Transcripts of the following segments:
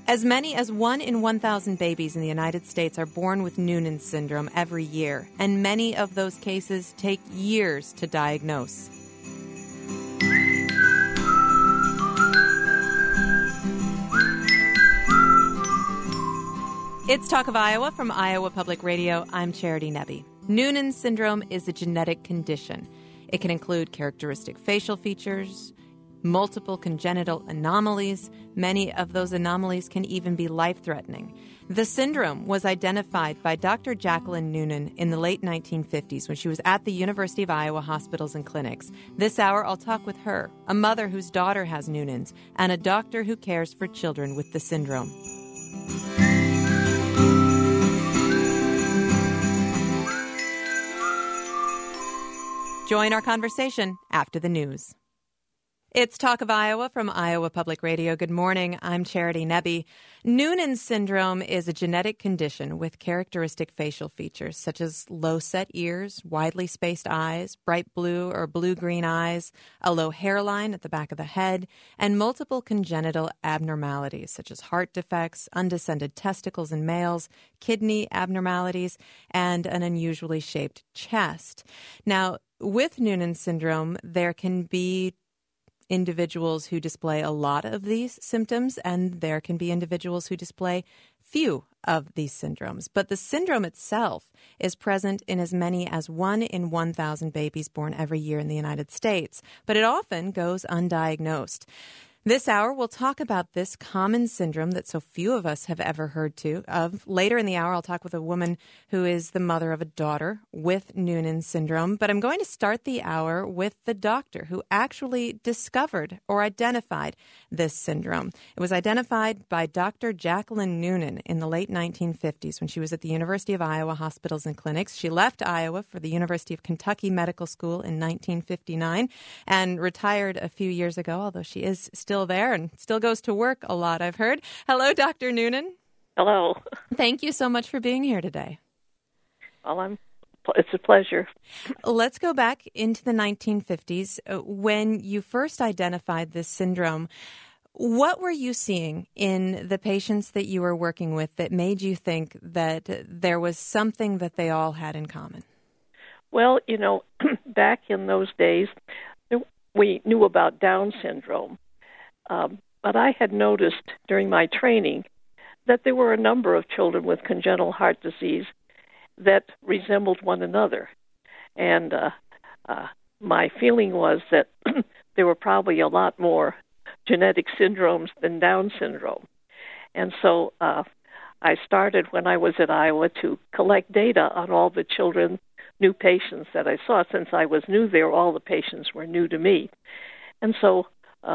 As many as 1 in 1,000 babies in the United States are born with Noonan syndrome every year, and many of those cases take years to diagnose. It's Talk of Iowa from Iowa Public Radio. I'm Charity Nebbe. Noonan syndrome is a genetic condition. It can include characteristic facial features, multiple congenital anomalies. Many of those anomalies can even be life-threatening. The syndrome was identified by Dr. Jacqueline Noonan in the late 1950s when she was at the University of Iowa hospitals and clinics. This hour, I'll talk with her, a mother whose daughter has Noonan's, and a doctor who cares for children with the syndrome. Join our conversation after the news. It's Talk of Iowa from Iowa Public Radio. Good morning. I'm Charity Nebbe. Noonan syndrome is a genetic condition with characteristic facial features such as low-set ears, widely spaced eyes, bright blue or blue-green eyes, a low hairline at the back of the head, and multiple congenital abnormalities such as heart defects, undescended testicles in males, kidney abnormalities, and an unusually shaped chest. Now, with Noonan syndrome, there can be individuals who display a lot of these symptoms, and there can be individuals who display few of these syndromes. But the syndrome itself is present in as many as 1 in 1,000 babies born every year in the United States, but it often goes undiagnosed. This hour, we'll talk about this common syndrome that so few of us have ever heard of. Later in the hour, I'll talk with a woman who is the mother of a daughter with Noonan syndrome. But I'm going to start the hour with the doctor who actually discovered or identified this syndrome. It was identified by Dr. Jacqueline Noonan in the late 1950s when she was at the University of Iowa hospitals and clinics. She left Iowa for the University of Kentucky Medical School in 1959 and retired a few years ago, although she is still there and still goes to work a lot, I've heard. Hello, Dr. Noonan. Hello. Thank you so much for being here today. Well, it's a pleasure. Let's go back into the 1950s. When you first identified this syndrome, what were you seeing in the patients that you were working with that made you think that there was something that they all had in common? Well, back in those days, we knew about Down syndrome. But I had noticed during my training that there were a number of children with congenital heart disease that resembled one another. And my feeling was that there were probably a lot more genetic syndromes than Down syndrome. And so I started when I was at Iowa to collect data on all the children, new patients that I saw. Since I was new there, all the patients were new to me. And so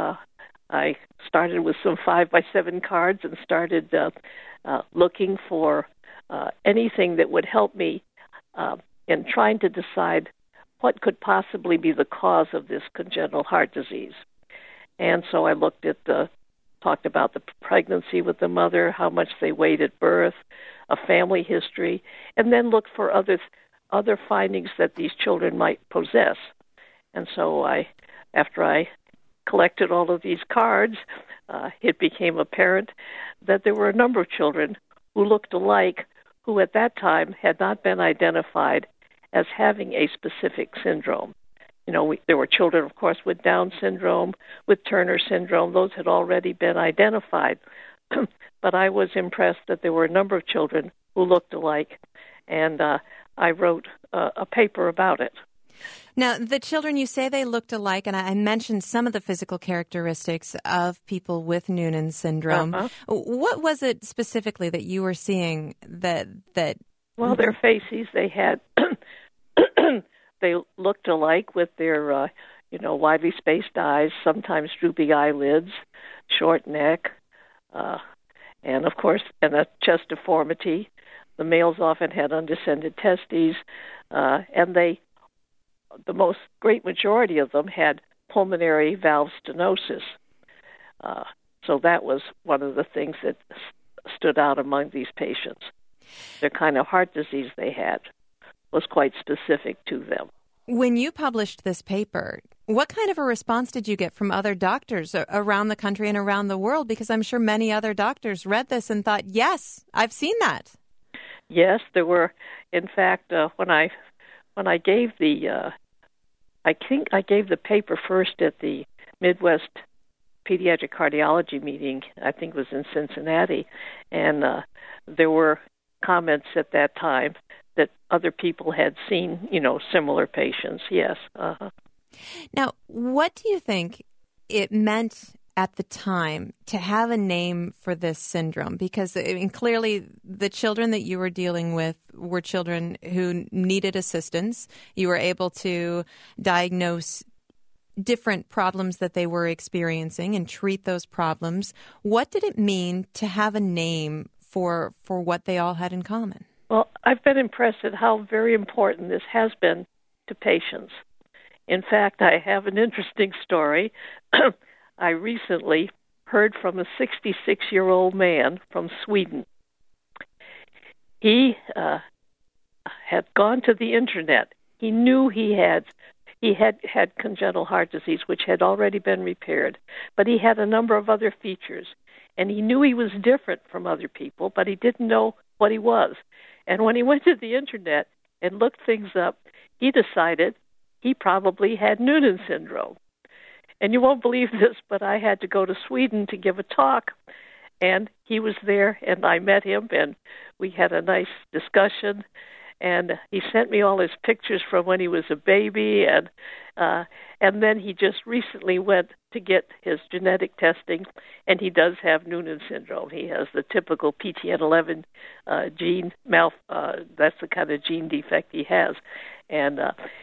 I started with some 5x7 cards and started looking for anything that would help me in trying to decide what could possibly be the cause of this congenital heart disease. And so I talked about the pregnancy with the mother, how much they weighed at birth, a family history, and then looked for other findings that these children might possess. And so after I collected all of these cards, it became apparent that there were a number of children who looked alike, who at that time had not been identified as having a specific syndrome. There were children, of course, with Down syndrome, with Turner syndrome. Those had already been identified. But I was impressed that there were a number of children who looked alike, and I wrote a paper about it. Now, the children, you say they looked alike, and I mentioned some of the physical characteristics of people with Noonan syndrome. Uh-huh. What was it specifically that you were seeing that... Well, their faces, they had... they looked alike with their, widely spaced eyes, sometimes droopy eyelids, short neck, and, of course, and a chest deformity. The males often had undescended testes, and the great majority of them had pulmonary valve stenosis. So that was one of the things that stood out among these patients. The kind of heart disease they had was quite specific to them. When you published this paper, what kind of a response did you get from other doctors around the country and around the world? Because I'm sure many other doctors read this and thought, yes, I've seen that. Yes, there were. In fact, when I gave I think I gave the paper first at the Midwest Pediatric Cardiology meeting. I think it was in Cincinnati, and there were comments at that time that other people had seen, similar patients. Yes. Now, what do you think it meant at the time to have a name for this syndrome? Because clearly the children that you were dealing with were children who needed assistance. You were able to diagnose different problems that they were experiencing and treat those problems. What did it mean to have a name for what they all had in common? Well, I've been impressed at how very important this has been to patients. In fact, I have an interesting story. I recently heard from a 66-year-old man from Sweden. He had gone to the internet. He knew he had congenital heart disease, which had already been repaired, but he had a number of other features. And he knew he was different from other people, but he didn't know what he was. And when he went to the internet and looked things up, he decided he probably had Noonan syndrome. And you won't believe this, but I had to go to Sweden to give a talk, and he was there, and I met him, and we had a nice discussion, and he sent me all his pictures from when he was a baby, and then he just recently went to get his genetic testing, and he does have Noonan syndrome. He has the typical PTN11 gene that's the kind of gene defect he has, and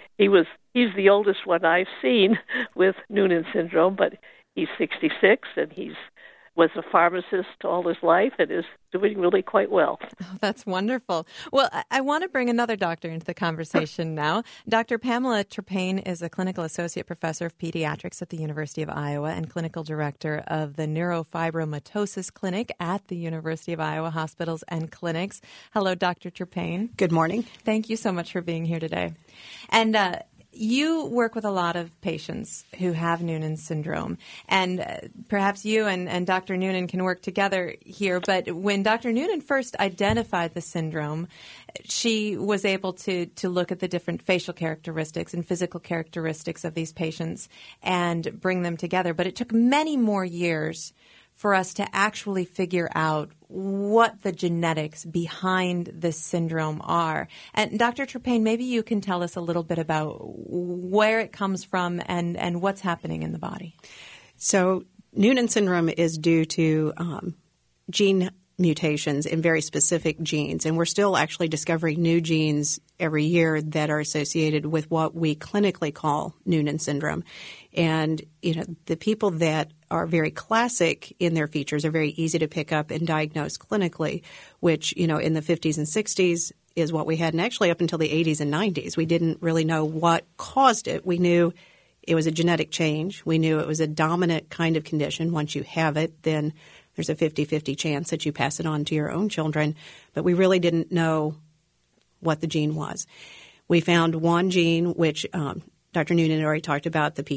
he's the oldest one I've seen with Noonan syndrome, but he's 66, and was a pharmacist all his life and is doing really quite well. Oh, that's wonderful. Well, I want to bring another doctor into the conversation now. Dr. Pamela Turpain is a clinical associate professor of pediatrics at the University of Iowa and clinical director of the Neurofibromatosis Clinic at the University of Iowa Hospitals and Clinics. Hello, Dr. Turpain. Good morning. Thank you so much for being here today. And you work with a lot of patients who have Noonan syndrome, and perhaps you and Dr. Noonan can work together here. But when Dr. Noonan first identified the syndrome, she was able to look at the different facial characteristics and physical characteristics of these patients and bring them together. But it took many more years for us to actually figure out what the genetics behind this syndrome are. And Dr. Turpain, maybe you can tell us a little bit about where it comes from and what's happening in the body. So Noonan syndrome is due to gene mutations in very specific genes, and we're still actually discovering new genes every year that are associated with what we clinically call Noonan syndrome. And, the people that are very classic in their features are very easy to pick up and diagnose clinically, which, in the 50s and 60s is what we had. And actually up until the 80s and 90s, we didn't really know what caused it. We knew it was a genetic change. We knew it was a dominant kind of condition. Once you have it, then there's a 50-50 chance that you pass it on to your own children. But we really didn't know what the gene was. We found one gene, which Dr. Noonan already talked about, the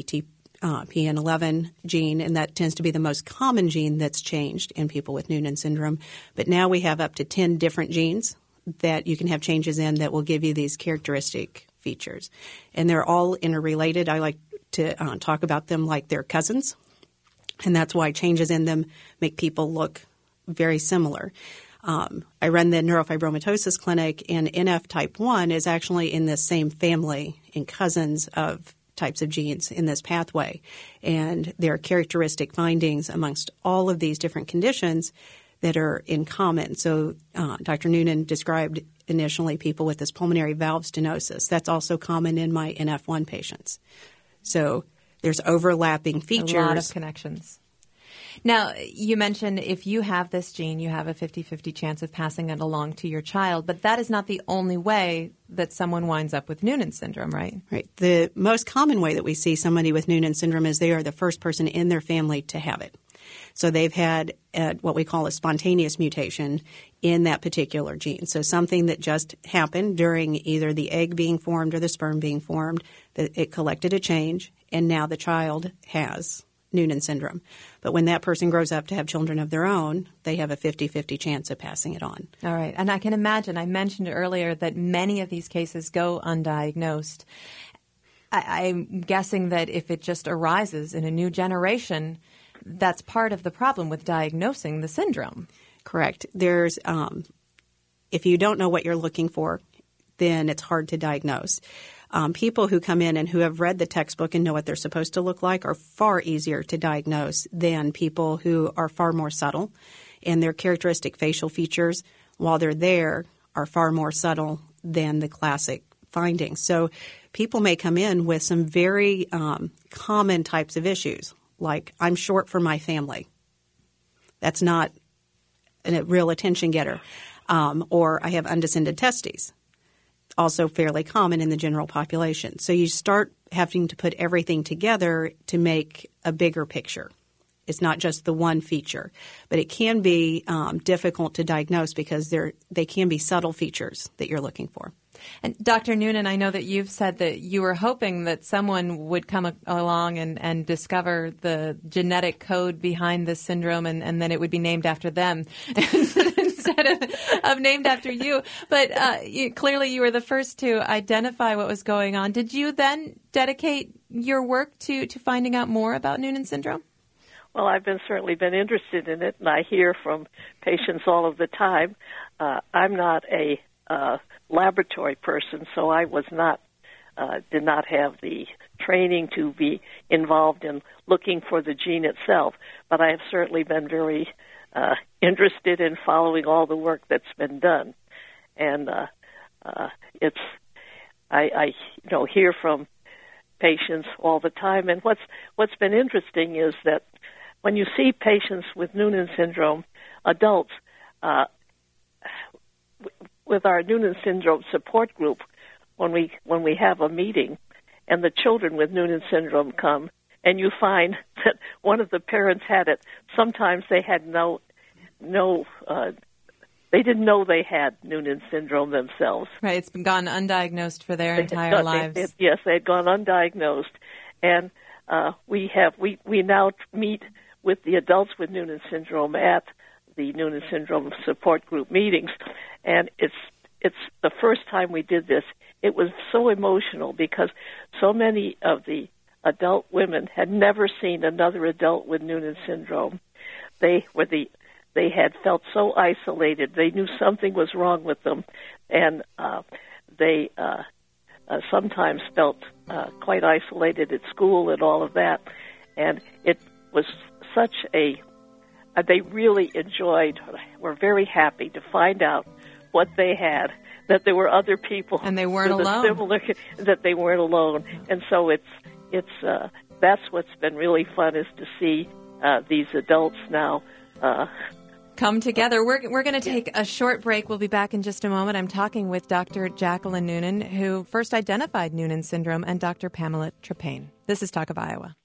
PN11 gene, and that tends to be the most common gene that's changed in people with Noonan syndrome. But now we have up to 10 different genes that you can have changes in that will give you these characteristic features. And they're all interrelated. I like to talk about them like they're cousins, and that's why changes in them make people look very similar. I run the Neurofibromatosis Clinic, and NF type 1 is actually in the same family and cousins of types of genes in this pathway. And there are characteristic findings amongst all of these different conditions that are in common. So Dr. Noonan described initially people with this pulmonary valve stenosis. That's also common in my NF1 patients. So there's overlapping features. A lot of connections. Now, you mentioned if you have this gene, you have a 50-50 chance of passing it along to your child, but that is not the only way that someone winds up with Noonan syndrome, right? Right. The most common way that we see somebody with Noonan syndrome is they are the first person in their family to have it. So they've had what we call a spontaneous mutation in that particular gene. So something that just happened during either the egg being formed or the sperm being formed, that it collected a change, and now the child has Noonan syndrome. But when that person grows up to have children of their own, they have a 50-50 chance of passing it on. All right. And I can imagine, I mentioned earlier that many of these cases go undiagnosed. I'm guessing that if it just arises in a new generation, that's part of the problem with diagnosing the syndrome. Correct. There's, if you don't know what you're looking for, then it's hard to diagnose. People who come in and who have read the textbook and know what they're supposed to look like are far easier to diagnose than people who are far more subtle, and their characteristic facial features, while they're there, are far more subtle than the classic findings. So people may come in with some very common types of issues, like I'm short for my family. That's not a real attention getter. Or I have undescended testes. Also fairly common in the general population. So you start having to put everything together to make a bigger picture. It's not just the one feature, but it can be difficult to diagnose because they can be subtle features that you're looking for. And Dr. Noonan, I know that you've said that you were hoping that someone would come along and discover the genetic code behind this syndrome and then it would be named after them instead of named after you. But clearly you were the first to identify what was going on. Did you then dedicate your work to finding out more about Noonan syndrome? Well, I've certainly been interested in it, and I hear from patients all of the time. I'm not a laboratory person, so I did not have the training to be involved in looking for the gene itself. But I have certainly been very interested in following all the work that's been done, and I hear from patients all the time. And what's been interesting is that when you see patients with Noonan syndrome, adults, with our Noonan syndrome support group, when we have a meeting, and the children with Noonan syndrome come, and you find that one of the parents had it. Sometimes they had they didn't know they had Noonan syndrome themselves. Right, it's been gone undiagnosed for their entire lives. Yes, they had gone undiagnosed, and we now meet with the adults with Noonan syndrome at the Noonan syndrome support group meetings, and it's the first time we did this. It was so emotional because so many of the adult women had never seen another adult with Noonan syndrome. They had felt so isolated. They knew something was wrong with them, and they sometimes felt quite isolated at school and all of that. And it was such they really were very happy to find out what they had, that there were other people. And they weren't alone. That they weren't alone. And so that's what's been really fun, is to see these adults now come together. We're going to take a short break. We'll be back in just a moment. I'm talking with Dr. Jacqueline Noonan, who first identified Noonan syndrome, and Dr. Pamela Treppain. This is Talk of Iowa.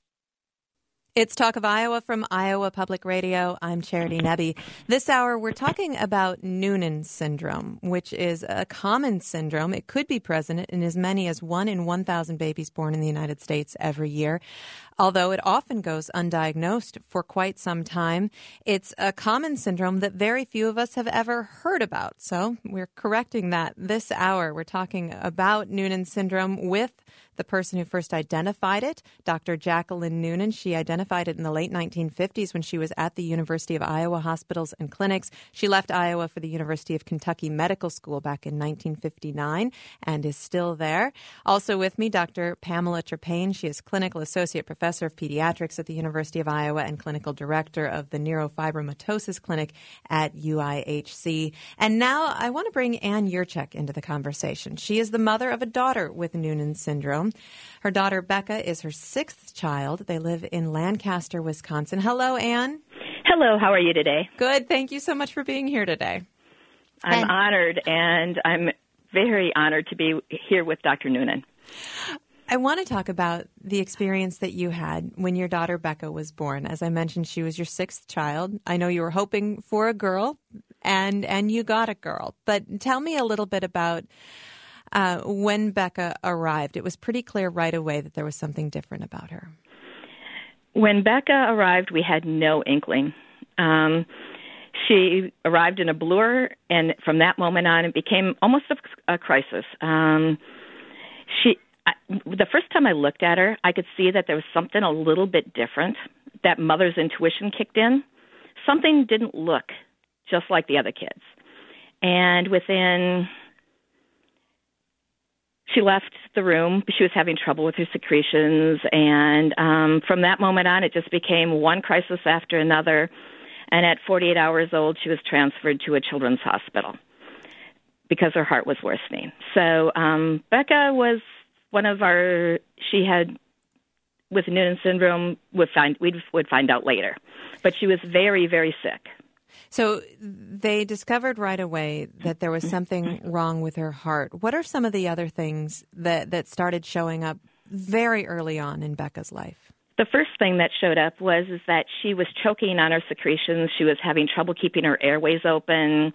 It's Talk of Iowa from Iowa Public Radio. I'm Charity Nebbe. This hour, we're talking about Noonan syndrome, which is a common syndrome. It could be present in as many as 1 in 1,000 babies born in the United States every year. Although it often goes undiagnosed for quite some time, it's a common syndrome that very few of us have ever heard about. So we're correcting that this hour. We're talking about Noonan syndrome with the person who first identified it, Dr. Jacqueline Noonan. She identified it in the late 1950s when she was at the University of Iowa Hospitals and Clinics. She left Iowa for the University of Kentucky Medical School back in 1959 and is still there. Also with me, Dr. Pamela Treppain. She is Clinical Associate Professor of Pediatrics at the University of Iowa and Clinical Director of the Neurofibromatosis Clinic at UIHC. And now I want to bring Ann Yurchek into the conversation. She is the mother of a daughter with Noonan syndrome. Her daughter, Becca, is her 6th child. They live in Lancaster, Wisconsin. Hello, Ann. Hello. How are you today? Good. Thank you so much for being here today. I'm honored, and I'm very honored to be here with Dr. Noonan. I want to talk about the experience that you had when your daughter Becca was born. As I mentioned, she was your sixth child. I know you were hoping for a girl, and you got a girl. But tell me a little bit about when Becca arrived. It was pretty clear right away that there was something different about her. When Becca arrived, we had no inkling. She arrived in a blur, and from that moment on, it became almost a crisis. The first time I looked at her, I could see that there was something a little bit different, that mother's intuition kicked in. Something didn't look just like the other kids. And she left the room. She was having trouble with her secretions, and from that moment on, it just became one crisis after another. And at 48 hours old, she was transferred to a children's hospital because her heart was worsening. So Becca was one of she had, with Noonan syndrome, we would find out later. But she was very, very sick. So they discovered right away that there was something wrong with her heart. What are some of the other things that started showing up very early on in Becca's life? The first thing that showed up was that she was choking on her secretions. She was having trouble keeping her airways open.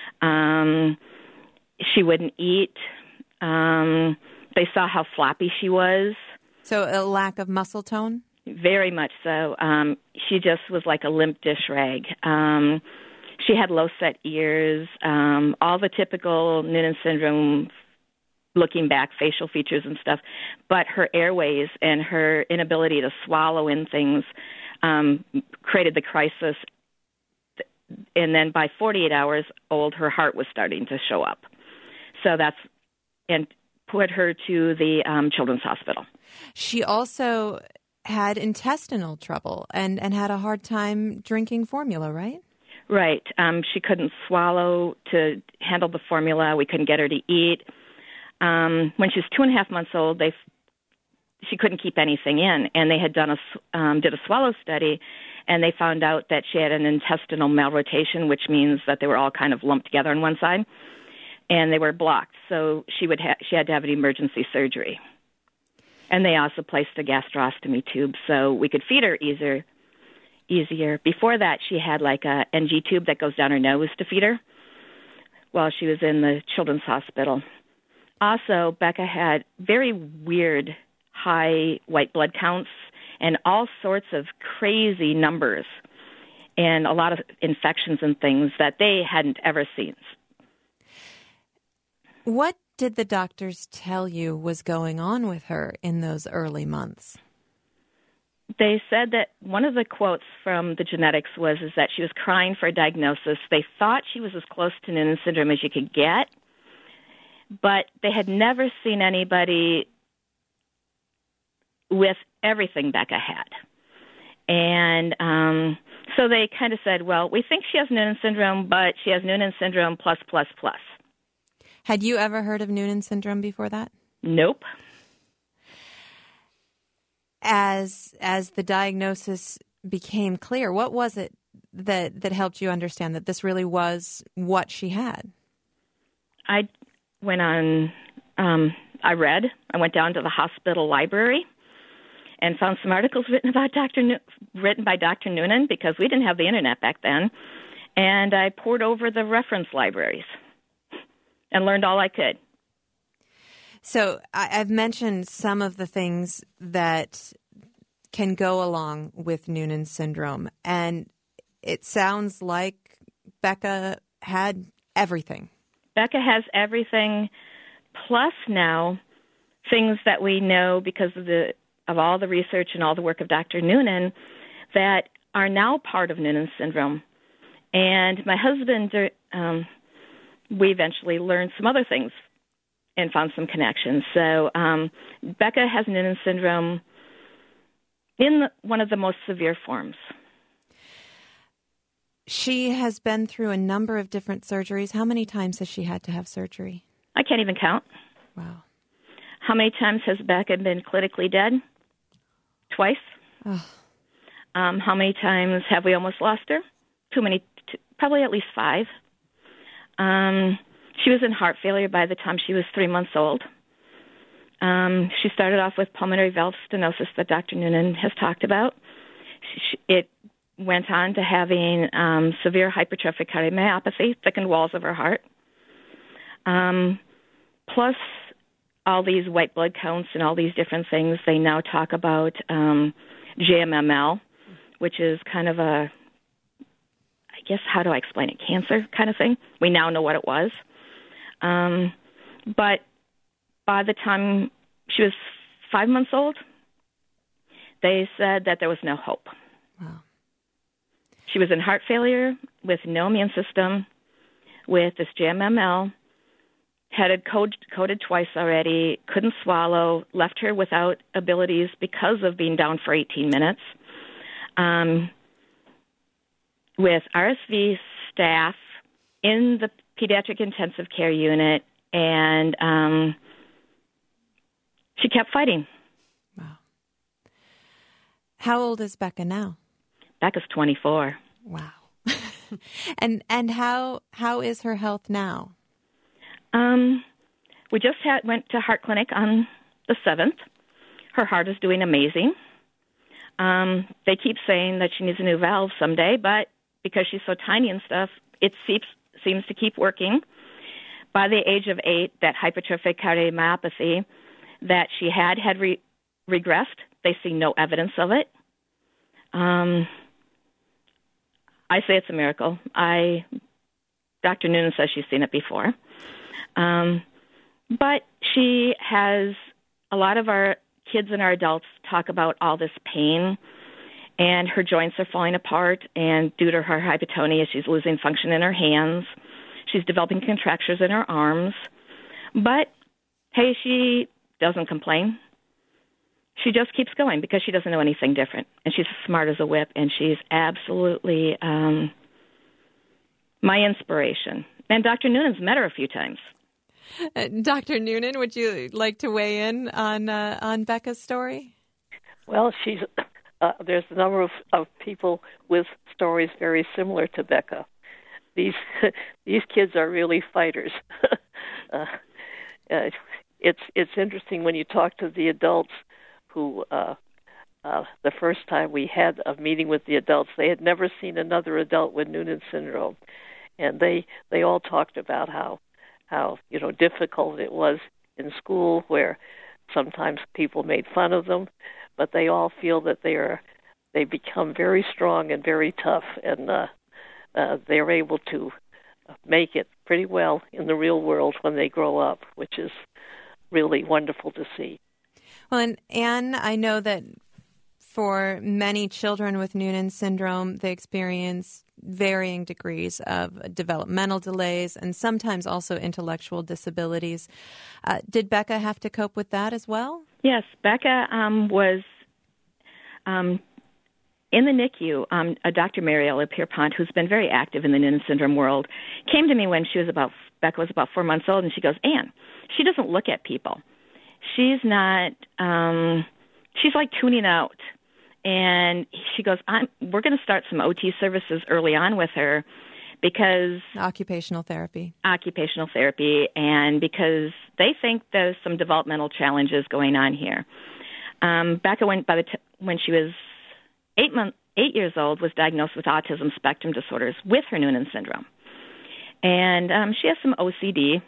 She wouldn't eat. They saw how floppy she was. So a lack of muscle tone? Very much so. She just was like a limp dish rag. She had low-set ears, all the typical Noonan syndrome, looking back, facial features and stuff. But her airways and her inability to swallow in things created the crisis. And then by 48 hours old, her heart was starting to show up. So and put her to the children's hospital. She also had intestinal trouble and had a hard time drinking formula, right? Right. She couldn't swallow to handle the formula. We couldn't get her to eat. When she was 2.5 months old, she couldn't keep anything in, and they had did a swallow study, and they found out that she had an intestinal malrotation, which means that they were all kind of lumped together on one side, and they were blocked. So she had to have an emergency surgery. And they also placed a gastrostomy tube so we could feed her easier. Before that, she had like a NG tube that goes down her nose to feed her while she was in the children's hospital. Also, Becca had very weird high white blood counts and all sorts of crazy numbers and a lot of infections and things that they hadn't ever seen. What did the doctors tell you was going on with her in those early months? They said that one of the quotes from the genetics was that she was crying for a diagnosis. They thought she was as close to Noonan syndrome as you could get, but they had never seen anybody with everything Becca had. And so they kind of said, well, we think she has Noonan syndrome, but she has Noonan syndrome plus. Had you ever heard of Noonan syndrome before that? Nope. As the diagnosis became clear, what was it that helped you understand that this really was what she had? I went on, I read. I went down to the hospital library and found some articles written by Dr. Noonan, because we didn't have the internet back then. And I poured over the reference libraries and learned all I could. So I've mentioned some of the things that can go along with Noonan syndrome, and it sounds like Becca had everything. Becca has everything, plus now things that we know because of all the research and all the work of Dr. Noonan that are now part of Noonan syndrome. And my husband, we eventually learned some other things and found some connections. So Becca has Noonan syndrome in one of the most severe forms. She has been through a number of different surgeries. How many times has she had to have surgery? I can't even count. Wow. How many times has Becca been clinically dead? Twice. Oh. How many times have we almost lost her? Too many, probably at least 5. She was in heart failure by the time she was 3 months old. She started off with pulmonary valve stenosis that Dr. Noonan has talked about. It went on to having severe hypertrophic cardiomyopathy, thickened walls of her heart, plus all these white blood counts and all these different things. They now talk about JMML, which is kind of a, I guess, how do I explain it, cancer kind of thing. We now know what it was. But by the time she was 5 months old, they said that there was no hope. Wow. She was in heart failure with no immune system, with this JMML, had it coded twice already, couldn't swallow, left her without abilities because of being down for 18 minutes, with RSV staff in the pediatric intensive care unit, and she kept fighting. Wow. How old is Becca now? Becca's 24. Wow. and how is her health now? We just went to heart clinic on the 7th. Her heart is doing amazing. They keep saying that she needs a new valve someday, but because she's so tiny and stuff, it seems to keep working. By the age of 8, that hypertrophic cardiomyopathy that she had regressed. They see no evidence of it. I say it's a miracle. Dr. Noonan says she's seen it before. But she has, a lot of our kids and our adults talk about all this pain, and her joints are falling apart, and due to her hypotonia, she's losing function in her hands. She's developing contractures in her arms. But, hey, she doesn't complain. She just keeps going because she doesn't know anything different. And she's smart as a whip, and she's absolutely my inspiration. And Dr. Noonan's met her a few times. Dr. Noonan, would you like to weigh in on Becca's story? Well, there's a number of people with stories very similar to Becca. These kids are really fighters. It's interesting when you talk to the adults who the first time we had a meeting with the adults, they had never seen another adult with Noonan syndrome, and they all talked about how difficult it was in school, where sometimes people made fun of them, but they all feel that they become very strong and very tough, and they're able to make it pretty well in the real world when they grow up, which is really wonderful to see. Well, and Anne, I know that for many children with Noonan syndrome, they experience varying degrees of developmental delays and sometimes also intellectual disabilities. Did Becca have to cope with that as well? Yes, Becca was in the NICU. Dr. Mariella Pierpont, who's been very active in the Noonan syndrome world, came to me when Becca was about 4 months old, and she goes, Anne, she doesn't look at people. She's not, she's like tuning out. And she goes, we're going to start some OT services early on with her because... Occupational therapy, and because they think there's some developmental challenges going on here. Becca, when she was 8 years old, was diagnosed with autism spectrum disorders with her Noonan syndrome. And she has some OCD,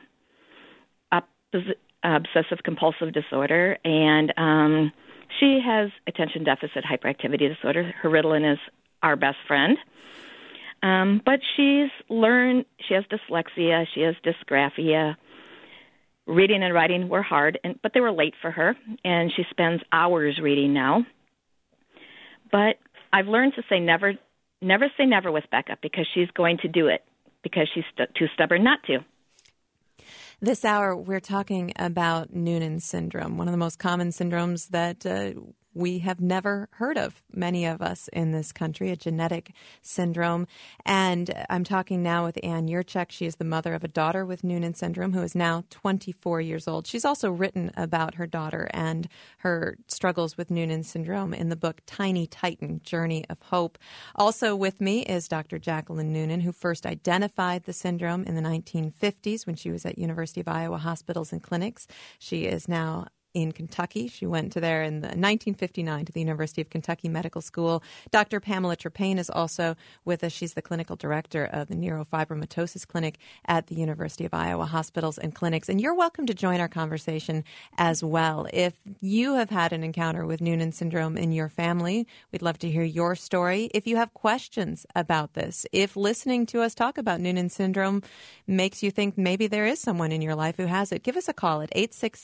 obsessive-compulsive disorder, and she has attention deficit hyperactivity disorder. Her Ritalin is our best friend. But she's learned, she has dyslexia, she has dysgraphia. Reading and writing were hard, but they were late for her, and she spends hours reading now. But I've learned to say never say never with Becca, because she's going to do it, because she's too stubborn not to. This hour, we're talking about Noonan syndrome, one of the most common syndromes that we have never heard of, many of us in this country, a genetic syndrome. And I'm talking now with Anne Yurchek. She is the mother of a daughter with Noonan syndrome who is now 24 years old. She's also written about her daughter and her struggles with Noonan syndrome in the book Tiny Titan, Journey of Hope. Also with me is Dr. Jacqueline Noonan, who first identified the syndrome in the 1950s when she was at University of Iowa Hospitals and Clinics. She is now in Kentucky. She went to there in 1959 to the University of Kentucky Medical School. Dr. Pamela Trepayne is also with us. She's the clinical director of the Neurofibromatosis Clinic at the University of Iowa Hospitals and Clinics. And you're welcome to join our conversation as well. If you have had an encounter with Noonan syndrome in your family, we'd love to hear your story. If you have questions about this, if listening to us talk about Noonan syndrome makes you think maybe there is someone in your life who has it, give us a call at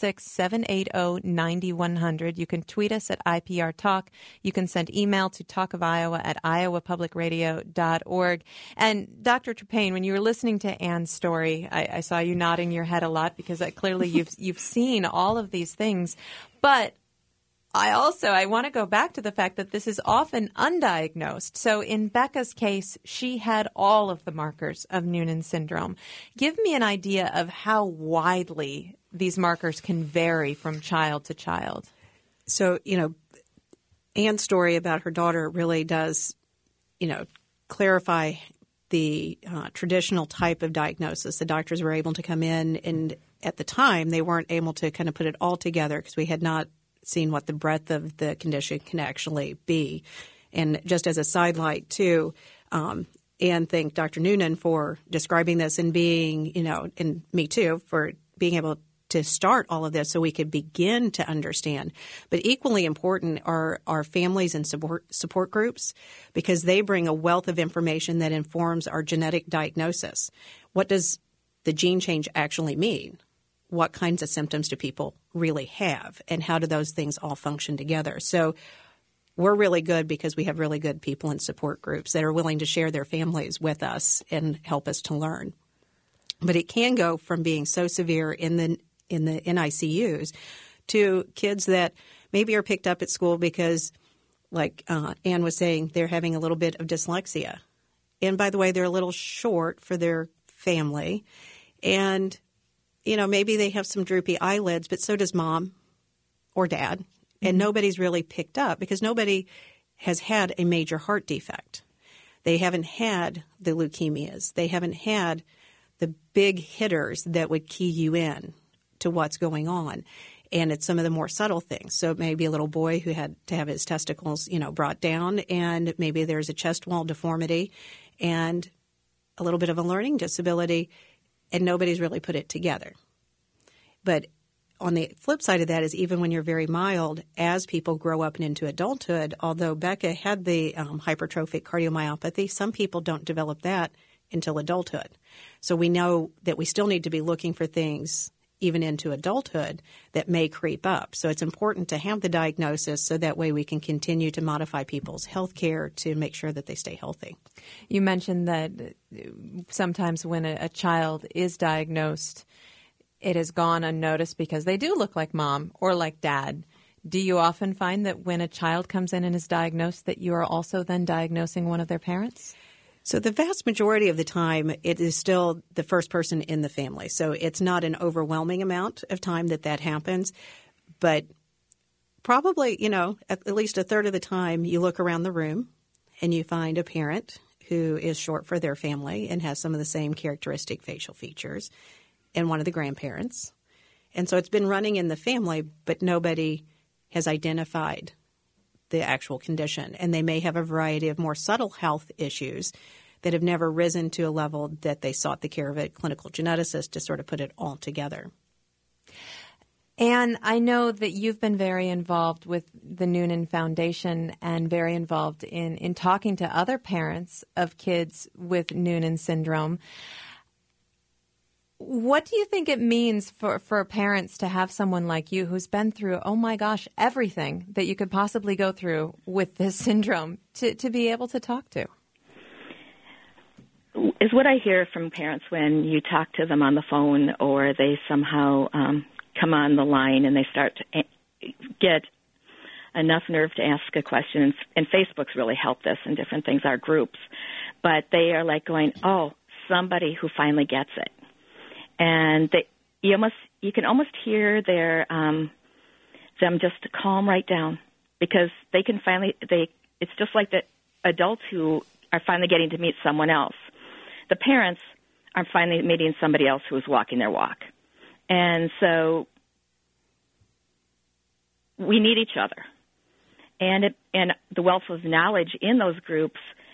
866-780-9100. You can tweet us at IPR Talk. You can send email to talkofiowa@iowapublicradio.org. And Dr. Trepayne, when you were listening to Anne's story, I saw you nodding your head a lot because clearly you've seen all of these things. But I want to go back to the fact that this is often undiagnosed. So in Becca's case, she had all of the markers of Noonan syndrome. Give me an idea of how widely these markers can vary from child to child. So, Anne's story about her daughter really does, clarify the traditional type of diagnosis. The doctors were able to come in, and at the time, they weren't able to kind of put it all together because we had not seen what the breadth of the condition can actually be. And just as a sidelight, too, Anne thanked Dr. Noonan for describing this and being, and me too, for being able to start all of this so we could begin to understand. But equally important are our families and support groups because they bring a wealth of information that informs our genetic diagnosis. What does the gene change actually mean? What kinds of symptoms do people really have? And how do those things all function together? So we're really good because we have really good people in support groups that are willing to share their families with us and help us to learn. But it can go from being so severe in the NICUs to kids that maybe are picked up at school because, like Anne was saying, they're having a little bit of dyslexia. And by the way, they're a little short for their family. And, maybe they have some droopy eyelids, but so does mom or dad. And nobody's really picked up because nobody has had a major heart defect. They haven't had the leukemias. They haven't had the big hitters that would key you in to what's going on. And it's some of the more subtle things. So it may be a little boy who had to have his testicles, brought down, and maybe there's a chest wall deformity and a little bit of a learning disability, and nobody's really put it together. But on the flip side of that is even when you're very mild, as people grow up and into adulthood, although Becca had the hypertrophic cardiomyopathy, some people don't develop that until adulthood. So we know that we still need to be looking for things even into adulthood that may creep up. So it's important to have the diagnosis so that way we can continue to modify people's health care to make sure that they stay healthy. You mentioned that sometimes when a child is diagnosed, it has gone unnoticed because they do look like mom or like dad. Do you often find that when a child comes in and is diagnosed that you are also then diagnosing one of their parents? So the vast majority of the time, it is still the first person in the family. So it's not an overwhelming amount of time that happens. But probably, at least a third of the time, you look around the room and you find a parent who is short for their family and has some of the same characteristic facial features, and one of the grandparents. And so it's been running in the family, but nobody has identified the actual condition. And they may have a variety of more subtle health issues that have never risen to a level that they sought the care of a clinical geneticist to sort of put it all together. And I know that you've been very involved with the Noonan Foundation and very involved in talking to other parents of kids with Noonan syndrome. What do you think it means for parents to have someone like you who's been through, oh my gosh, everything that you could possibly go through with this syndrome to be able to talk to? Is what I hear from parents when you talk to them on the phone or they somehow come on the line and they start to get enough nerve to ask a question. And Facebook's really helped us in different things, our groups. But they are like going, oh, somebody who finally gets it. And you can almost hear their them just calm right down because they can it's just like the adults who are finally getting to meet someone else. The parents are finally meeting somebody else who is walking their walk. And so we need each other. And the wealth of knowledge in those groups,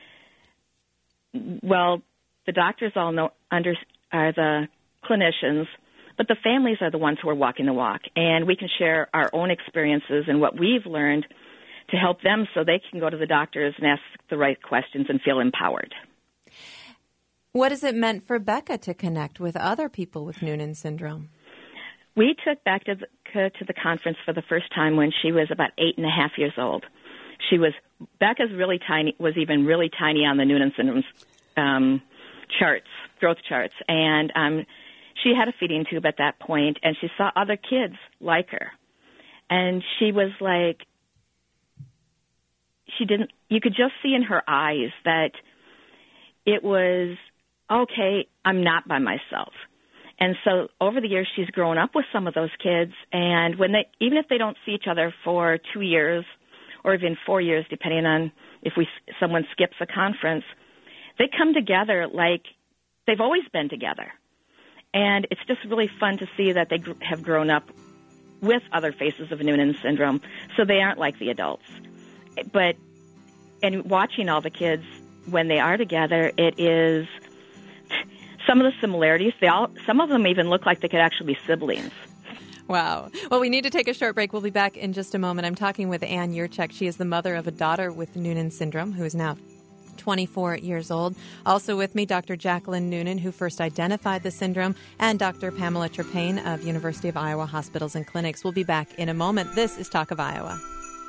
well, the doctors all know are the clinicians, but the families are the ones who are walking the walk. And we can share our own experiences and what we've learned to help them so they can go to the doctors and ask the right questions and feel empowered. What has it meant for Becca to connect with other people with Noonan syndrome? We took Becca to the conference for the first time when she was about 8.5 years old. Becca's really tiny, was even really tiny on the Noonan syndrome growth charts. And she had a feeding tube at that point, and she saw other kids like her. And she was like, you could just see in her eyes that it was, okay, I'm not by myself. And so over the years, she's grown up with some of those kids, and even if they don't see each other for 2 years or even 4 years, depending on if someone skips a conference, they come together like they've always been together. And it's just really fun to see that they have grown up with other faces of Noonan syndrome, so they aren't like the adults. And watching all the kids when they are together, it is some of the similarities. Some of them even look like they could actually be siblings. Wow. Well, we need to take a short break. We'll be back in just a moment. I'm talking with Ann Yurchek. She is the mother of a daughter with Noonan syndrome who is now 24 years old. Also with me, Dr. Jacqueline Noonan, who first identified the syndrome, and Dr. Pamela Trepane of University of Iowa Hospitals and Clinics. We'll be back in a moment. This is Talk of Iowa.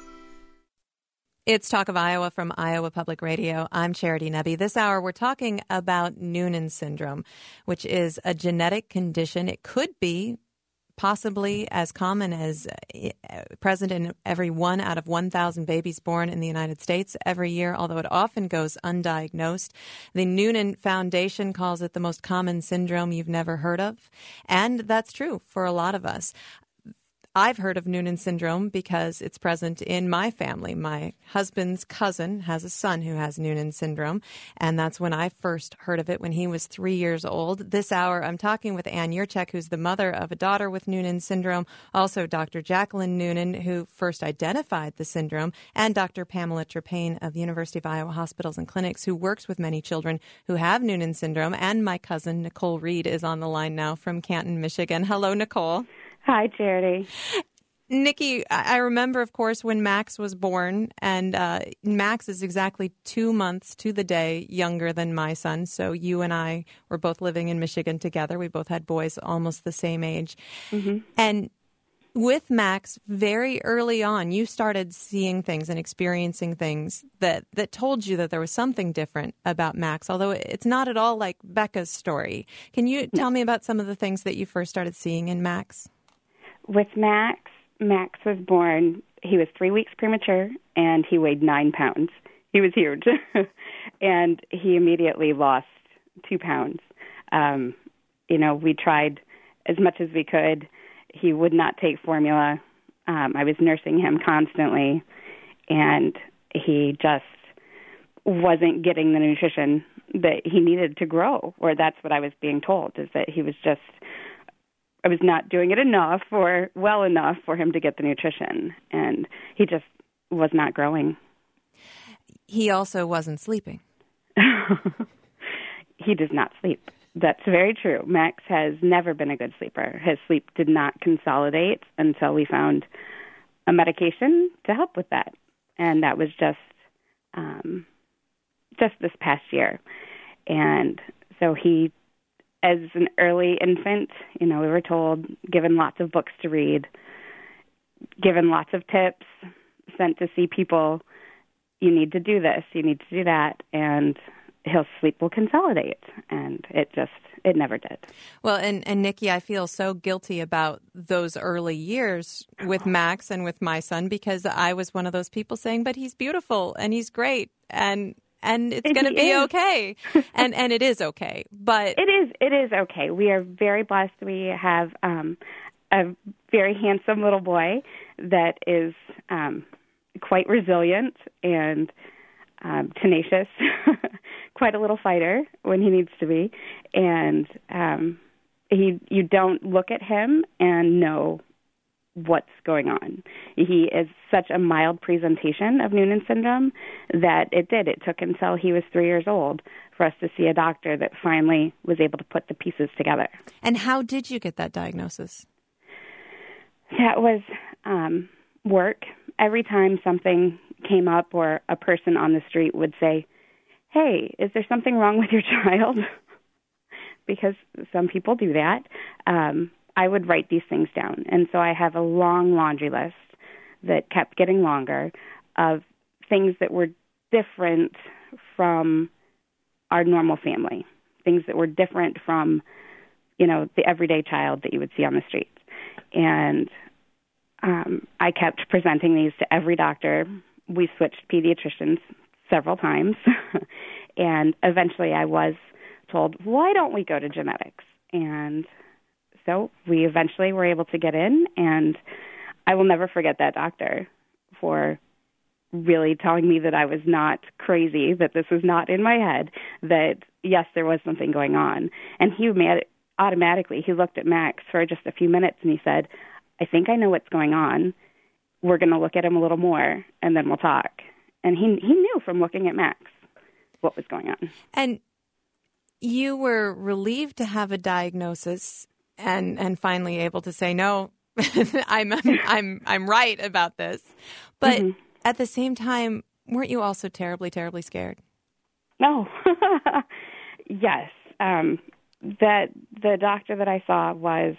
It's Talk of Iowa from Iowa Public Radio. I'm Charity Nebbe. This hour, we're talking about Noonan syndrome, which is a genetic condition. It could be possibly as common as present in every 1 out of 1,000 babies born in the United States every year, although it often goes undiagnosed. The Noonan Foundation calls it the most common syndrome you've never heard of, and that's true for a lot of us. I've heard of Noonan syndrome because it's present in my family. My husband's cousin has a son who has Noonan syndrome, and that's when I first heard of it when he was 3 years old. This hour, I'm talking with Ann Yurchek, who's the mother of a daughter with Noonan syndrome, also Dr. Jacqueline Noonan, who first identified the syndrome, and Dr. Pamela Trepane of the University of Iowa Hospitals and Clinics, who works with many children who have Noonan syndrome. And my cousin, Nicole Reed, is on the line now from Canton, Michigan. Hello, Nicole. Hi, Charity. Nikki, I remember, of course, when Max was born, and Max is exactly 2 months to the day younger than my son. So you and I were both living in Michigan together. We both had boys almost the same age. Mm-hmm. And with Max, very early on, you started seeing things and experiencing things that told you that there was something different about Max, although it's not at all like Becca's story. Can you tell me about some of the things that you first started seeing in Max? With Max was born, he was 3 weeks premature, and he weighed 9 pounds. He was huge. And he immediately lost 2 pounds. We tried as much as we could. He would not take formula. I was nursing him constantly, and he just wasn't getting the nutrition that he needed to grow, or that's what I was being told, is that I was not doing it enough or well enough for him to get the nutrition, and he just was not growing. He also wasn't sleeping. He does not sleep. That's very true. Max has never been a good sleeper. His sleep did not consolidate until we found a medication to help with that, and that was just this past year. And so he, as an early infant, we were told, given lots of books to read, given lots of tips, sent to see people, you need to do this, you need to do that, and his sleep will consolidate. And it never did. Well, and Nikki, I feel so guilty about those early years with Max and with my son, because I was one of those people saying, but he's beautiful and he's great and it's going to be okay. And it is okay. But it is okay. We are very blessed. We have a very handsome little boy that is quite resilient and tenacious, quite a little fighter when he needs to be. And you don't look at him and know what's going on. He is such a mild presentation of Noonan syndrome that it took until he was 3 years old for us to see a doctor that finally was able to put the pieces together. And how did you get that diagnosis? That was work. Every time something came up or a person on the street would say, "Hey, is there something wrong with your child?" Because some people do that. I would write these things down. And so I have a long laundry list that kept getting longer of things that were different from our normal family, things that were different from, the everyday child that you would see on the street. And I kept presenting these to every doctor. We switched pediatricians several times. And eventually I was told, why don't we go to genetics? And so we eventually were able to get in, and I will never forget that doctor for really telling me that I was not crazy, that this was not in my head, that, yes, there was something going on. And he automatically looked at Max for just a few minutes, and he said, I think I know what's going on. We're going to look at him a little more, and then we'll talk. And he knew from looking at Max what was going on. And you were relieved to have a diagnosis and finally able to say, no, I'm right about this. But at the same time, weren't you also terribly, terribly scared? No. Yes. That the doctor that I saw was,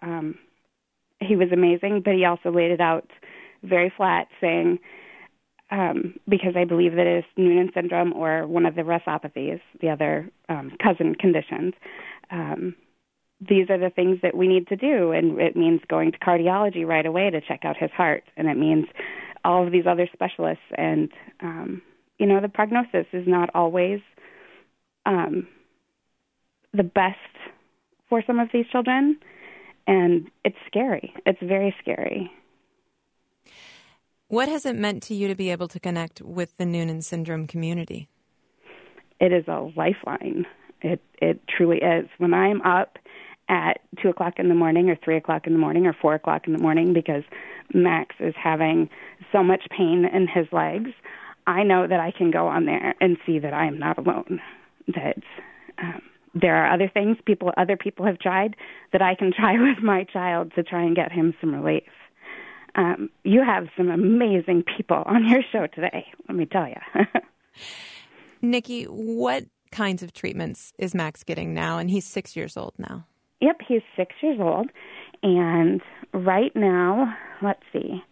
he was amazing, but he also laid it out very flat, saying, because I believe that it is Noonan syndrome or one of the restopathies, the other cousin conditions. These are the things that we need to do, and it means going to cardiology right away to check out his heart, and it means all of these other specialists. And, the prognosis is not always the best for some of these children, and it's scary. It's very scary. What has it meant to you to be able to connect with the Noonan syndrome community? It is a lifeline. It truly is. When I'm up at 2 o'clock in the morning or 3 o'clock in the morning or 4 o'clock in the morning because Max is having so much pain in his legs, I know that I can go on there and see that I am not alone, that there are other things other people have tried that I can try with my child to try and get him some relief. You have some amazing people on your show today, let me tell you. Nikki, what kinds of treatments is Max getting now? And he's 6 years old now. Yep, he's 6 years old. And right now, let's see.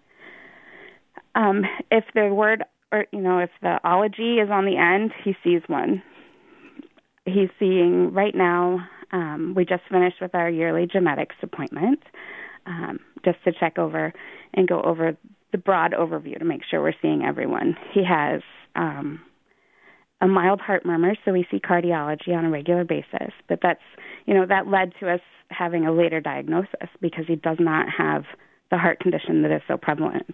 If the word, or, if the ology is on the end, he sees one. He's seeing right now, we just finished with our yearly genetics appointment, just to check over and go over the broad overview to make sure we're seeing everyone. He has a mild heart murmur, so we see cardiology on a regular basis. But that's, that led to us having a later diagnosis because he does not have the heart condition that is so prevalent.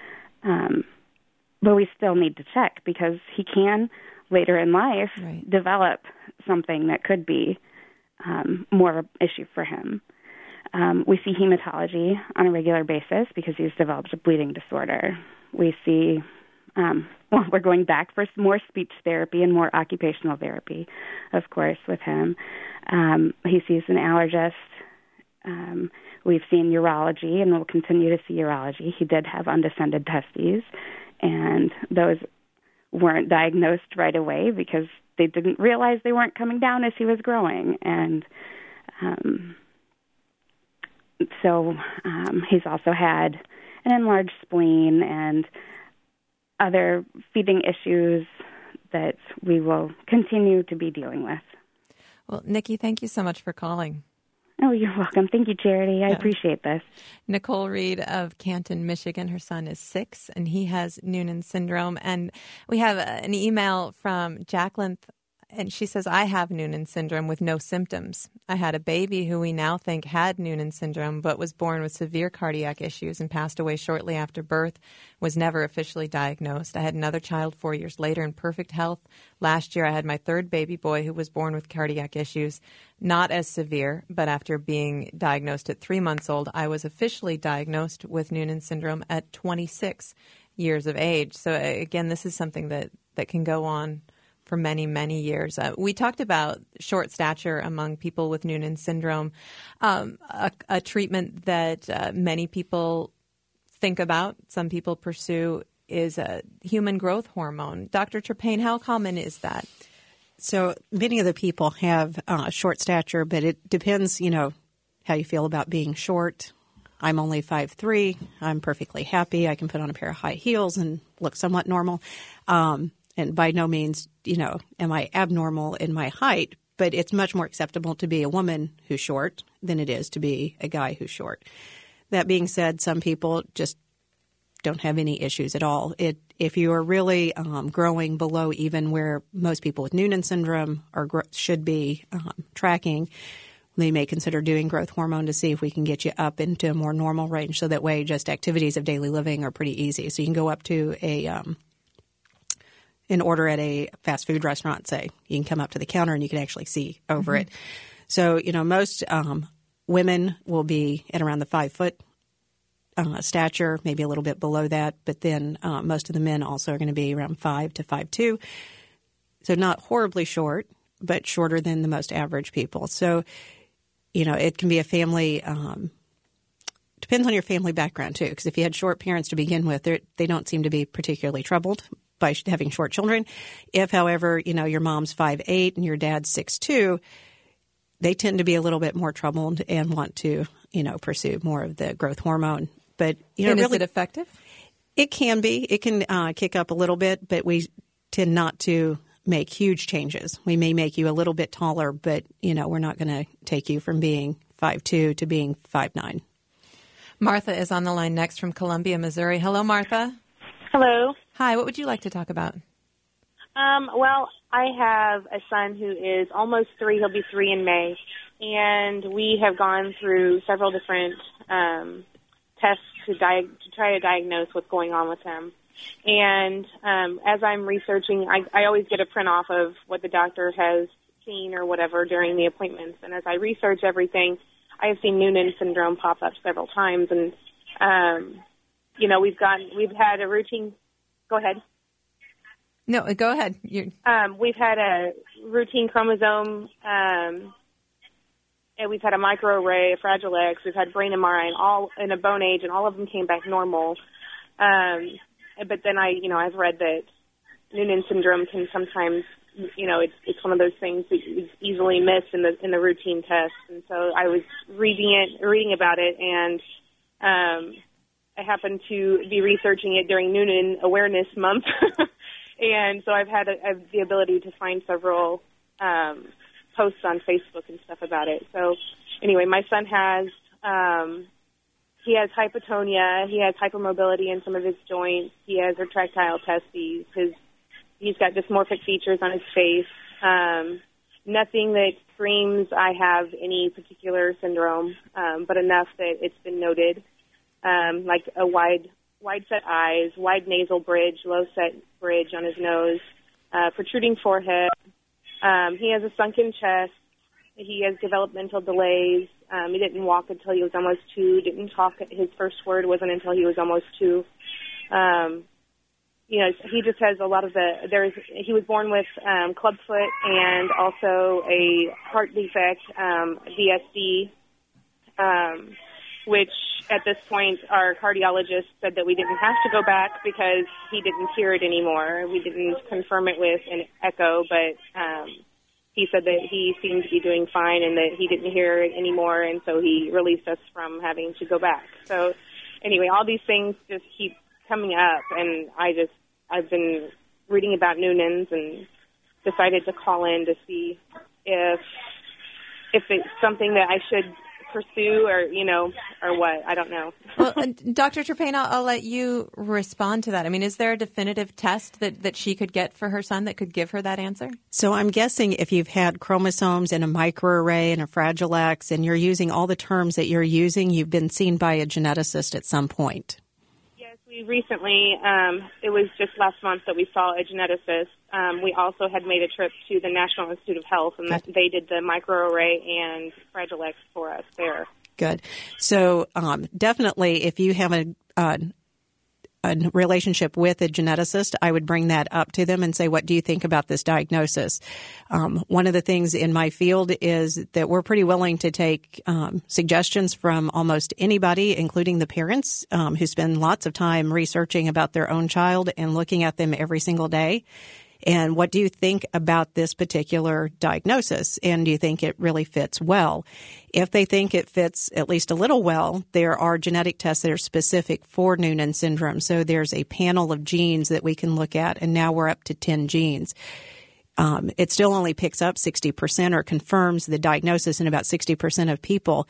But we still need to check because he can, later in life, develop something that could be more of an issue for him. We see hematology on a regular basis because he's developed a bleeding disorder. We see, we're going back for more speech therapy and more occupational therapy, of course, with him. He sees an allergist. We've seen urology, and we'll continue to see urology. He did have undescended testes, and those weren't diagnosed right away because they didn't realize they weren't coming down as he was growing. And so he's also had an enlarged spleen and other feeding issues that we will continue to be dealing with. Well, Nikki, thank you so much for calling. Oh, you're welcome. Thank you, Charity. I appreciate this. Nicole Reed of Canton, Michigan. Her son is 6, and he has Noonan syndrome. And we have an email from Jacqueline And she says, I have Noonan syndrome with no symptoms. I had a baby who we now think had Noonan syndrome, but was born with severe cardiac issues and passed away shortly after birth, was never officially diagnosed. I had another child 4 years later in perfect health. Last year, I had my third baby boy who was born with cardiac issues, not as severe, but after being diagnosed at 3 months old, I was officially diagnosed with Noonan syndrome at 26 years of age. So again, this is something that can go on for many, many years. We talked about short stature among people with Noonan syndrome, a treatment that many people think about, some people pursue, is a human growth hormone. Dr. Trepayne, how common is that? So many of the people have short stature, but it depends, how you feel about being short. I'm only 5'3". I'm perfectly happy. I can put on a pair of high heels and look somewhat normal. And by no means, am I abnormal in my height, but it's much more acceptable to be a woman who's short than it is to be a guy who's short. That being said, some people just don't have any issues at all. If you are really growing below even where most people with Noonan syndrome should be tracking, they may consider doing growth hormone to see if we can get you up into a more normal range. So that way just activities of daily living are pretty easy. So you can go up to an order at a fast food restaurant, say. You can come up to the counter and you can actually see over it. So, most women will be at around the 5 foot stature, maybe a little bit below that. But then most of the men also are going to be around 5 to 5'2". So not horribly short, but shorter than the most average people. So, it can be a family depends on your family background, too, because if you had short parents to begin with, they don't seem to be particularly troubled by having short children. If, however, your mom's 5'8" and your dad's 6'2", they tend to be a little bit more troubled and want to, pursue more of the growth hormone. But, and really, is it effective? It can be. It can kick up a little bit, but we tend not to make huge changes. We may make you a little bit taller, but, we're not going to take you from being 5'2" to being 5'9". Martha is on the line next from Columbia, Missouri. Hello, Martha. Hello. Hi, what would you like to talk about? Well, I have a son who is almost 3. He'll be 3 in May. And we have gone through several different tests to try to diagnose what's going on with him. And as I'm researching, I always get a print off of what the doctor has seen or whatever during the appointments. And as I research everything, I have seen Noonan syndrome pop up several times. And, we've had a routine. Go ahead. No, go ahead. We've had a routine chromosome, and we've had a microarray, a Fragile X. We've had brain MRI, and all in a bone age, and all of them came back normal. But then I've read that Noonan syndrome can sometimes, it's one of those things that is easily missed in the routine test. And so I was reading about it, and I happened to be researching it during Noonan Awareness Month. And so I've had the ability to find several posts on Facebook and stuff about it. So anyway, my son has he has hypotonia. He has hypermobility in some of his joints. He has retractile testes. He's got dysmorphic features on his face. Nothing that screams I have any particular syndrome, but enough that it's been noted, like a wide set eyes, wide nasal bridge, low set bridge on his nose, protruding forehead. He has a sunken chest. He has developmental delays. He didn't walk until he was almost 2. Didn't talk. His first word wasn't until he was almost 2. He just has a lot of he was born with clubfoot and also a heart defect, VSD, which at this point our cardiologist said that we didn't have to go back because he didn't hear it anymore. We didn't confirm it with an echo, but he said that he seemed to be doing fine and that he didn't hear it anymore, and so he released us from having to go back. So anyway, all these things just keep coming up, and I've been reading about Noonan's and decided to call in to see if it's something that I should pursue or what. I don't know. Well, Dr. Turpain, I'll let you respond to that. I mean, is there a definitive test that she could get for her son that could give her that answer? So I'm guessing if you've had chromosomes and a microarray and a Fragile X and you're using all the terms that you're using, you've been seen by a geneticist at some point. Yes, we recently, it was just last month that we saw a geneticist. We also had made a trip to the National Institute of Health, and they did the microarray and Fragile X for us there. Good. So definitely if you have a relationship with a geneticist, I would bring that up to them and say, what do you think about this diagnosis? One of the things in my field is that we're pretty willing to take suggestions from almost anybody, including the parents who spend lots of time researching about their own child and looking at them every single day. And what do you think about this particular diagnosis? And do you think it really fits well? If they think it fits at least a little well, there are genetic tests that are specific for Noonan syndrome. So there's a panel of genes that we can look at, and now we're up to 10 genes. It still only picks up 60% or confirms the diagnosis in about 60% of people.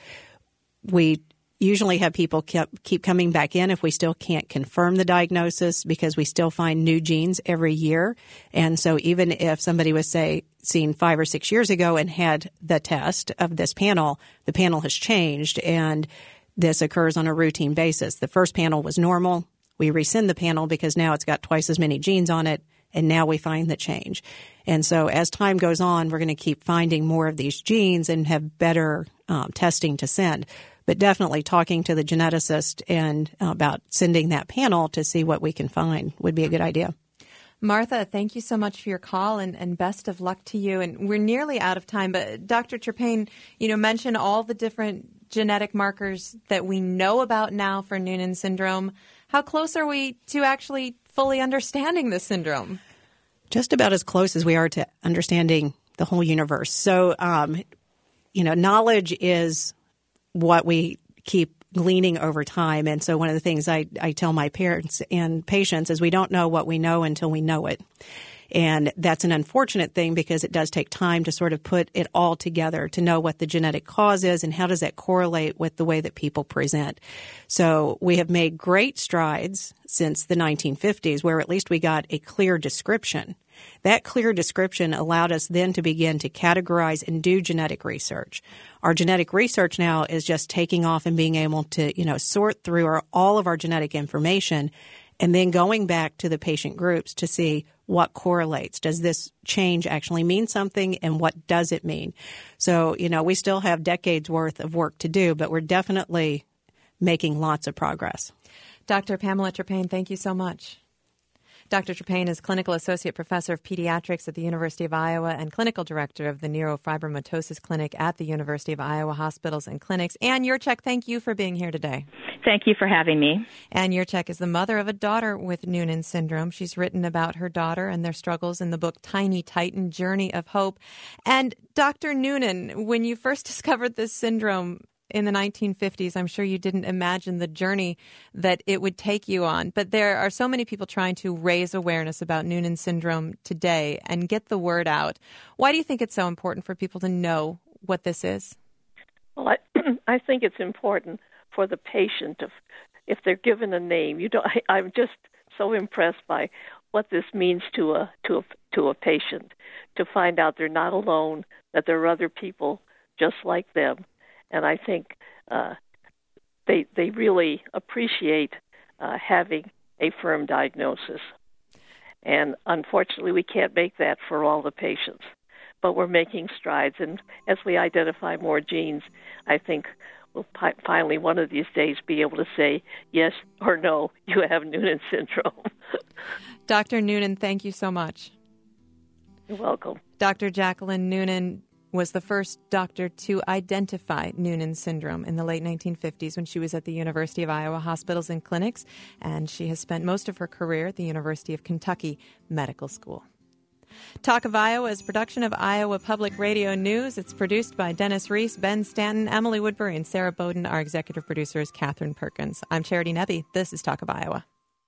We usually have people keep coming back in if we still can't confirm the diagnosis because we still find new genes every year. And so even if somebody was, say, seen 5 or 6 years ago and had the test of this panel, the panel has changed, and this occurs on a routine basis. The first panel was normal. We rescind the panel because now it's got twice as many genes on it, and now we find the change. And so as time goes on, we're going to keep finding more of these genes and have better testing to send. But definitely talking to the geneticist and about sending that panel to see what we can find would be a good idea. Martha, thank you so much for your call and best of luck to you. And we're nearly out of time, but Dr. Turpain, mentioned all the different genetic markers that we know about now for Noonan syndrome. How close are we to actually fully understanding this syndrome? Just about as close as we are to understanding the whole universe. So, knowledge is what we keep gleaning over time. And so one of the things I tell my parents and patients is we don't know what we know until we know it. And that's an unfortunate thing because it does take time to sort of put it all together to know what the genetic cause is and how does that correlate with the way that people present. So we have made great strides since the 1950s where at least we got a clear description. That clear description allowed us then to begin to categorize and do genetic research. Our genetic research now is just taking off and being able to, sort through all of our genetic information and then going back to the patient groups to see what correlates. Does this change actually mean something, and what does it mean? So, we still have decades worth of work to do, but we're definitely making lots of progress. Dr. Pamela Turpain, thank you so much. Dr. Turpain is Clinical Associate Professor of Pediatrics at the University of Iowa and Clinical Director of the Neurofibromatosis Clinic at the University of Iowa Hospitals and Clinics. Ann Yurchek, thank you for being here today. Thank you for having me. Ann Yurchek is the mother of a daughter with Noonan syndrome. She's written about her daughter and their struggles in the book Tiny Titan, Journey of Hope. And Dr. Noonan, when you first discovered this syndrome in the 1950s, I'm sure you didn't imagine the journey that it would take you on. But there are so many people trying to raise awareness about Noonan syndrome today and get the word out. Why do you think it's so important for people to know what this is? Well, I think it's important for the patient if they're given a name. I'm just so impressed by what this means to a patient, to find out they're not alone, that there are other people just like them. And I think they really appreciate having a firm diagnosis. And unfortunately, we can't make that for all the patients. But we're making strides. And as we identify more genes, I think we'll finally one of these days be able to say yes or no, you have Noonan syndrome. Dr. Noonan, thank you so much. You're welcome. Dr. Jacqueline Noonan was the first doctor to identify Noonan syndrome in the late 1950s when she was at the University of Iowa Hospitals and Clinics, and she has spent most of her career at the University of Kentucky Medical School. Talk of Iowa is a production of Iowa Public Radio News. It's produced by Dennis Reese, Ben Stanton, Emily Woodbury, and Sarah Bowden. Our executive producer is Catherine Perkins. I'm Charity Nebbe. This is Talk of Iowa.